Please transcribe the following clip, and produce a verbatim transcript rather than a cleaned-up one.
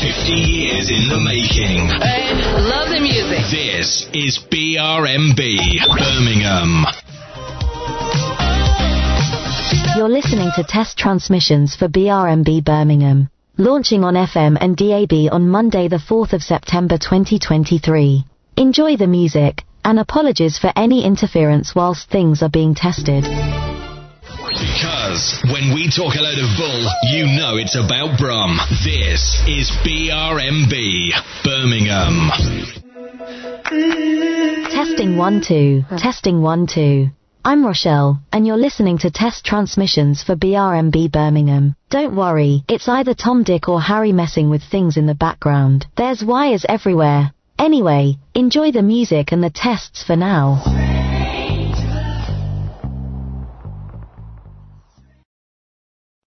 fifty years in the making. I love the music. This is B R M B Birmingham. You're listening to test transmissions for B R M B Birmingham, launching on F M and D A B on Monday the fourth of September twenty twenty-three. Enjoy the music, and apologies for any interference whilst things are being tested. Because when we talk a load of bull, you know it's about Brum. This is B R M B Birmingham. Testing one two, testing one two. I'm Rochelle, and you're listening to test transmissions for B R M B Birmingham. Don't worry, it's either Tom, Dick or Harry messing with things in the background. There's wires everywhere. Anyway, enjoy the music and the tests for now.